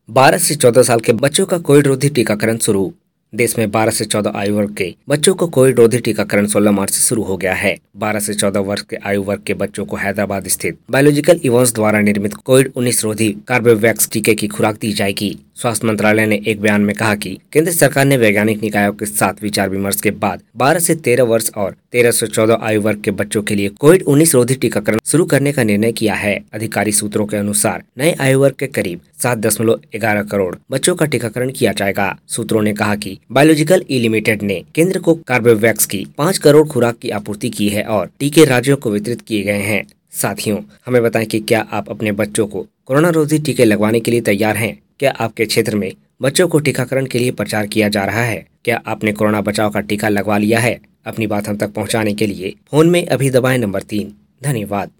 12 से 14 साल के बच्चों का कोविड रोधी टीकाकरण शुरू। देश में 12 से 14 आयु वर्ग के बच्चों को कोविड रोधी टीकाकरण 16 मार्च से शुरू हो गया है। 12 से 14 वर्ष के आयु वर्ग के बच्चों को हैदराबाद स्थित बायोलॉजिकल इवोन्स द्वारा निर्मित कोविड-19 रोधी कार्बेवैक्स टीके की खुराक दी जाएगी। स्वास्थ्य मंत्रालय ने एक बयान में कहा कि केंद्र सरकार ने वैज्ञानिक निकायों के साथ विचार विमर्श के बाद 12 से 13 वर्ष और 13 से 14 आयु वर्ग के बच्चों के लिए कोविड-19 रोधी टीकाकरण शुरू करने का निर्णय किया है। अधिकारी सूत्रों के अनुसार नए आयु वर्ग के करीब 7.11 करोड़ बच्चों का टीकाकरण किया जाएगा। सूत्रों ने कहा कि बायोलॉजिकल ई लिमिटेड ने केंद्र को कार्बेवैक्स की 5 करोड़ खुराक की आपूर्ति की है और टीके राज्यों को वितरित किए गए हैं। साथियों, हमें बताएं कि क्या आप अपने बच्चों को कोरोना रोधी टीके लगवाने के लिए तैयार हैं? क्या आपके क्षेत्र में बच्चों को टीकाकरण के लिए प्रचार किया जा रहा है? क्या आपने कोरोना बचाव का टीका लगवा लिया है? अपनी बात हम तक पहुंचाने के लिए फोन में अभी दबाएं नंबर 3। धन्यवाद।